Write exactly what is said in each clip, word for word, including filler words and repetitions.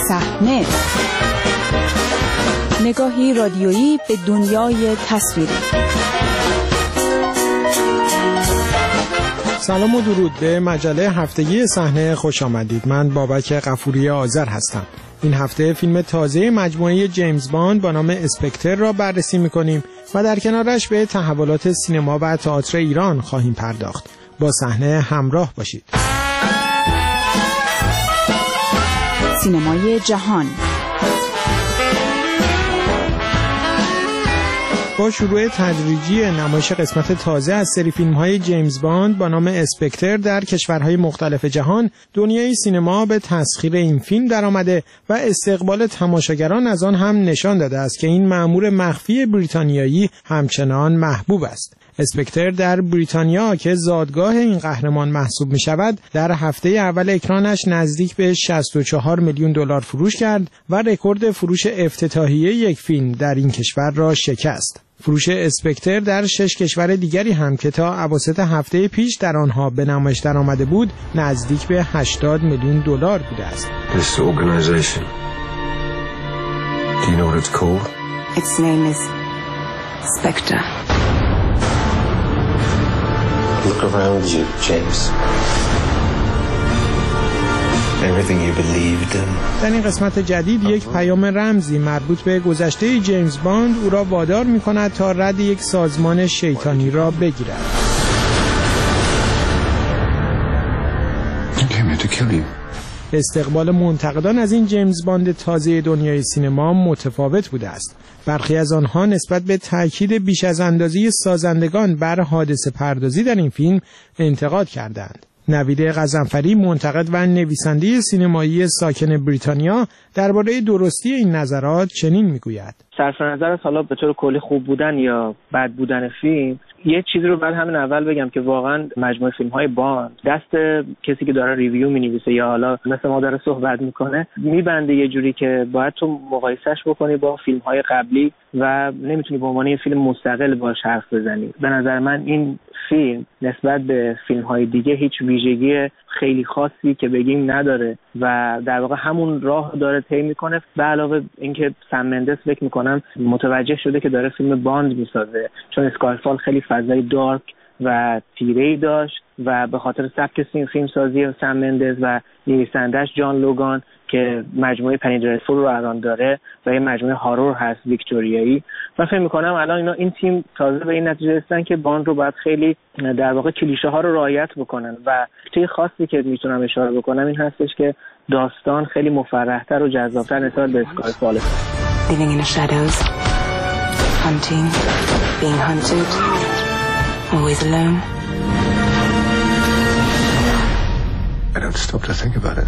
صحنه، نگاهی رادیویی به دنیای تصویری. سلام و درود به مجله هفتگی صحنه خوش آمدید. من بابک غفوری آذر هستم. این هفته فیلم تازه مجموعه جیمز باند با نام اسپکتر را بررسی می‌کنیم و در کنارش به تحولات سینما و تئاتر ایران خواهیم پرداخت. با صحنه همراه باشید. سینمای جهان. با شروع تدریجی نمایش قسمت تازه از سری فیلم‌های جیمز باند با نام اسپکتر در کشورهای مختلف جهان، دنیای سینما به تسخیر این فیلم درآمده و استقبال تماشاگران از آن هم نشان داده است که این مأمور مخفی بریتانیایی همچنان محبوب است. اسپکتر در بریتانیا که زادگاه این قهرمان محسوب می شود، در هفته اول اکرانش نزدیک به شصت و چهار میلیون دلار فروش کرد و رکورد فروش افتتاحیه یک فیلم در این کشور را شکست. فروش اسپکتر در شش کشور دیگری هم که تا اواسط هفته پیش در آنها به نمایش درآمده بود، نزدیک به هشتاد میلیون دلار بوده است. This organization. Do you know what it's called? Its name is Spectre. Look around you, James. Everything you believed in. در این قسمت جدید یک پیام رمزی مربوط به گذشته جیمز باند او را وادار می‌کند تا رد یک سازمان شیطانی را بگیرد. I came here to kill you. استقبال منتقدان از این جیمز باند تازه دنیای سینما متفاوت بوده است. برخی از آنها نسبت به تاکید بیش از اندازه سازندگان بر حادثه پردازی در این فیلم انتقاد کردند. نوید غضنفری، منتقد و نویسنده سینمایی ساکن بریتانیا، درباره درستی این نظرات چنین میگوید: صرف نظر از حالا به طور کلی خوب بودن یا بد بودن فیلم، یه چیزی رو بعد همین اول بگم که واقعا مجموعه فیلم‌های باند دست کسی که داره ریویو می‌نویسه یا حالا مثل ما داره صحبت می‌کنه میبنده یه جوری که باید تو مقایسهش بکنی با فیلم‌های قبلی و نمیتونی به عنوان یه فیلم مستقل باهاش حرف بزنی. به نظر من این فیلم نسبت به فیلم‌های دیگه هیچ ویژگی خیلی خاصی که بگیم نداره و در واقع همون راه داره طی میکنه. به علاوه اینکه سم مندس فکر میکنم متوجه شده که داره فیلم باند میسازه، چون اسکایفال خیلی فضای دارک و تیره‌ای داشت و به خاطر سبک فیلم سازی سم مندس و نویسنده‌اش جان لوگان که مجموعه پنی درسفول رو الان داره و یه مجموعه هارور هست ویکتوریایی، و فکر می‌کنم الان اینا این تیم تازه به این نتیجه رسیدن که باند رو باید خیلی در واقع کلیشه ها رو رعایت بکنن. و چیز خاصی که میتونم اشاره بکنم این هستش که داستان خیلی مفرح‌تر و جذاب‌تر نسبت به اسکایفال. Living in the shadows, hunting, being hunted, always alone. I don't stop to think about it.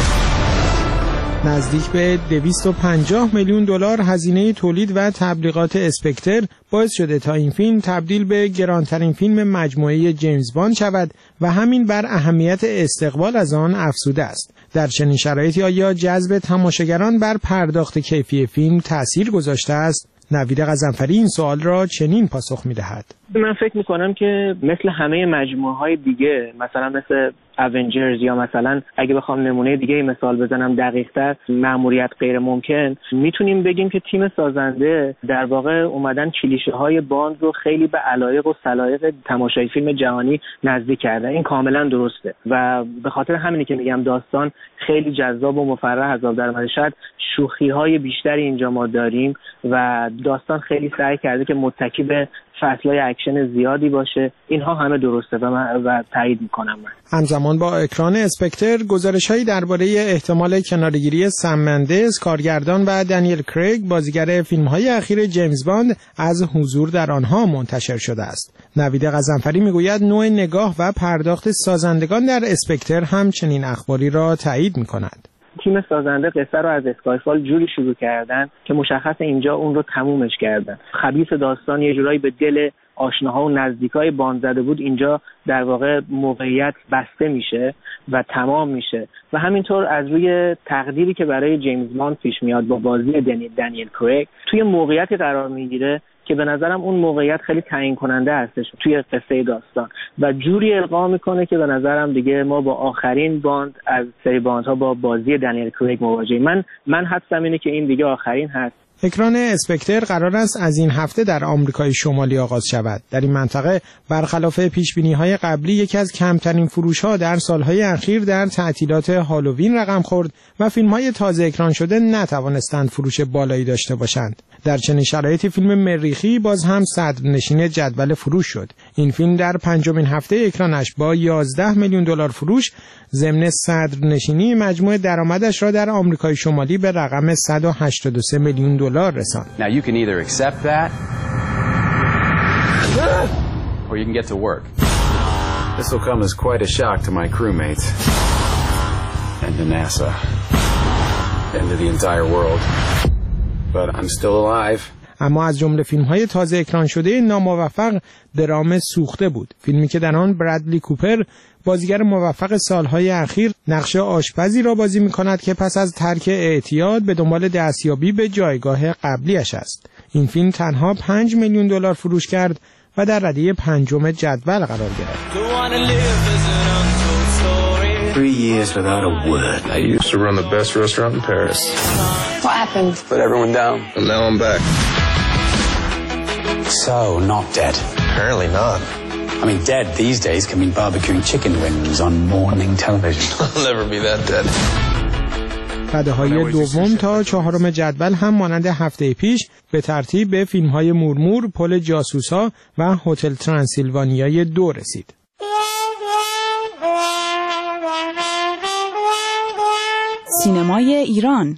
نزدیک به دویست و پنجاه میلیون دلار هزینه تولید و تبلیغات اسپکتر باعث شده تا این فیلم تبدیل به گرانترین فیلم مجموعه جیمز باند شود و همین بر اهمیت استقبال از آن افزوده است. در چنین شرایطی آیا جذب تماشاگران بر پرداخت کیفی فیلم تأثیر گذاشته است؟ نوید غضنفری این سوال را چنین پاسخ می‌دهد: من فکر می‌کنم که مثل همه مجموعه‌های دیگه، مثلا مثل اونجرز یا مثلا اگه بخوام نمونه دیگه مثال بزنم دقیق‌تر، مأموریت غیر ممکن، میتونیم بگیم که تیم سازنده در واقع اومدن کلیشه‌های باند رو خیلی به علایق و سلایق تماشای فیلم جهانی نزدیک کردن. این کاملا درسته و به خاطر همینی که میگم داستان خیلی جذاب و مفرح از آب درآمده. شاید شوخی‌های بیشتری اینجا ما داریم و داستان خیلی سعی کرده که متکی به فصل‌های اکشن زیادی باشه. اینها همه درسته و من و تایید می‌کنم. من همزمان با اکران اسپکتر، گزارش‌هایی درباره احتمال کناره‌گیری سم مندس، کارگردان، و دنیل کریگ، بازیگر فیلم‌های اخیر جیمز باند، از حضور در آنها منتشر شده است. نوید غضنفری می‌گوید نوع نگاه و پرداخت سازندگان در اسپکتر هم چنین اخباری را تایید می‌کند. تیم سازنده قصه رو از اسکایفال جوری شروع کردن که مشخص اینجا اون رو تمومش کردن. خبیث داستان یه جورایی به دل آشناها و نزدیکای باند زده بود، اینجا در واقع موقعیت بسته میشه و تمام میشه و همینطور از روی تقدیری که برای جیمز باند پیش میاد با بازی دنیل, دنیل کریگ توی موقعیتی قرار میگیره که به نظرم اون موقعیت خیلی تعیین کننده هستش توی قصه داستان و جوری القا میکنه که به نظرم دیگه ما با آخرین باند از سری باندها با بازی دنیل کریگ مواجهیم. من من حدسم اینه که این دیگه آخرین هست. اکران اسپکتر قرار است از این هفته در آمریکای شمالی آغاز شود. در این منطقه برخلاف پیشبینی‌های قبلی یکی از کمترین فروش‌ها در سال‌های اخیر در تعطیلات هالووین رقم خورد و فیلم‌های تازه اکران شده نتوانستند فروش بالایی داشته باشند. در چنین شرایطی فیلم مریخی باز هم صدرنشین جدول فروش شد. این فیلم در پنجمین هفته اکرانش با یازده میلیون دلار فروش ضمن صدرنشینی مجموع درآمدش را در آمریکای شمالی به رقم صد و هشتاد و سه میلیون دلار رساند. Now you can either accept that or you can get to work. This will come as quite a shock to my crewmates and to NASA and to the entire world. But I'm still alive. اما از جمله فیلم‌های تازه اکران شده ناموفق درام سوخته بود. فیلمی که در آن برادلی کوپر بازیگر موفق سالهای اخیر نقش آشپزی را بازی می‌کند که پس از ترک اعتیاد به دنبال دستیابی به جایگاه قبلیش است. این فیلم تنها پنج میلیون دلار فروش کرد و در رده پنجم جدول قرار گرفت. Three years without a word. I used to run the best restaurant in Paris. What happened? Let everyone down. And now I'm back. So, not dead. Apparently not. I mean, dead these days can mean barbecuing chicken wings on morning television. I'll never be that dead. رده‌های دوم تا چهارم جدول هم مانند هفته پیش به ترتیب به فیلم‌های مورمور، پل جاسوس‌ها و هتل ترانسیلوانیای دو رسید. سینمای ایران.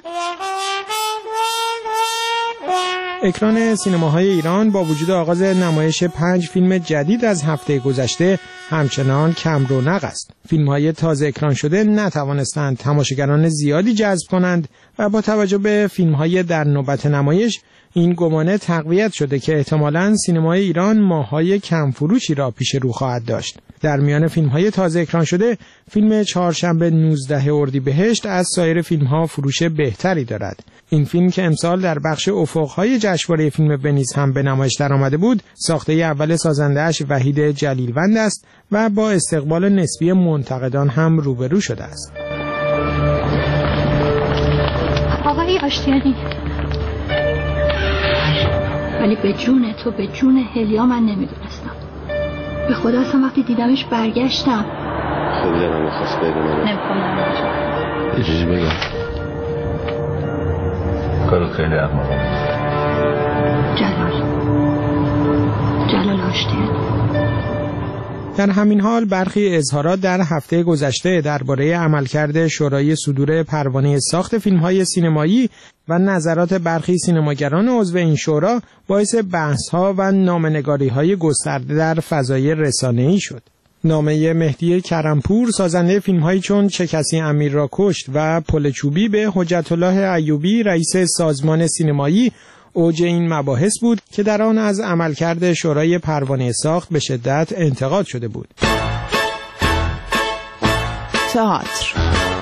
اکران سینماهای ایران با وجود آغاز نمایش پنج فیلم جدید از هفته گذشته همچنان کم رونق است. فیلم‌های تازه اکران شده نتوانستند تماشاگران زیادی جذب کنند و با توجه به فیلم‌های در نوبت نمایش این گمانه تقویت شده که احتمالاً سینمای ایران ماه‌های کم فروشی را پیش رو خواهد داشت. در میان فیلم‌های تازه اکران شده، فیلم چهارشنبه نوزدهم اردیبهشت از سایر فیلم‌ها فروش بهتری دارد. این فیلم که امسال در بخش افق‌های جشنواره فیلم ونیز هم به نمایش درآمده بود، ساخته اول سازنده‌اش وحید جلیلوند است و با استقبال نسبی منتقدان هم روبرو شده است. آقای آشتیانی، ولی به جون تو، به جون هلیا من نمیدونستم. به خدا اصلا وقتی دیدمش برگشتم. خیلی دلم می‌خواست بدونم. نمی‌کنم یه چیزی بگم. کارو خیلی احمقانه. جلال. جلال آشتیانی. در همین حال برخی اظهارات در هفته گذشته درباره عملکرد شورای صدور پروانه ساخت فیلم‌های سینمایی و نظرات برخی سینماگران عضو این شورا باعث بحث‌ها و نامه‌نگاری‌های گسترده در فضای رسانه‌ای شد. نامه مهدی کرمپور سازنده فیلم‌هایی چون چه کسی امیر را کشت و پل چوبی به حجت الله ایوبی رئیس سازمان سینمایی اوج این مباحث بود که در آن از عملکرد شورای پروانه ساخت به شدت انتقاد شده بود. تئاتر.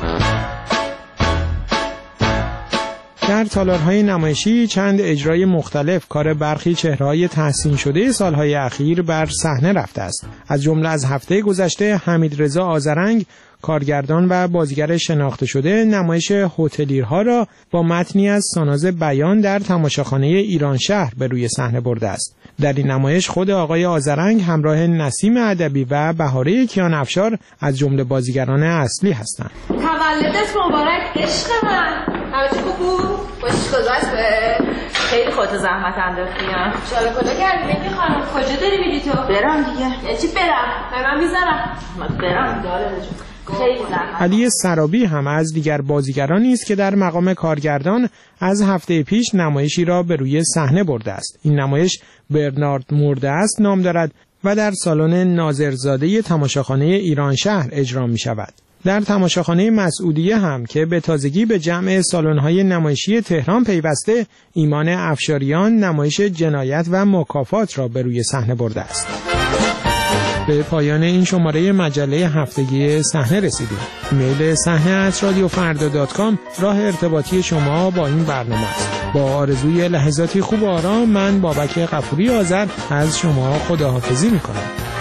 در تالارهای نمایشی چند اجرای مختلف کار برخی چهره‌های تحسین شده سالهای اخیر بر صحنه رفته است. از جمله از هفته گذشته حمیدرضا آذرنگ، کارگردان و بازیگر شناخته شده، نمایش هتلیرها را با متنی از ساناز بیان در تماشاخانه ایران شهر به روی صحنه برده است. در این نمایش خود آقای آذرنگ همراه نسیم ادبی و بهاره کیان افشار از جمله بازیگران اصلی هستند. تولدت مبارک عشق من. همه چی خوب بود؟ خوش گذشت؟ خیلی خودت زحمت انداختی. شاید کجا کردی بگی خانم؟ کجا داری میری تو؟ برم دیگه. یه چی برم؟ به من میزنم. من برم داره علی سرابی هم از دیگر بازیگرانی است که در مقام کارگردان از هفته پیش نمایشی را به روی صحنه برده است. این نمایش برنارد مرده است نام دارد و در سالن ناظرزاده تماشاخانه ایران شهر اجرا می شود. در تماشاخانه مسعودیه هم که به تازگی به جمع سالن‌های نمایشی تهران پیوسته، ایمان افشاریان نمایش جنایت و مکافات را به روی صحنه برده است. به پایان این شماره مجله هفتگی صحنه رسیدیم. ایمیل صحنه ات رادیو فردا دات کام راه ارتباطی شما با این برنامه است. با آرزوی لحظاتی خوب و آرام، من بابک غفوری آذر از شما خداحافظی میکنم.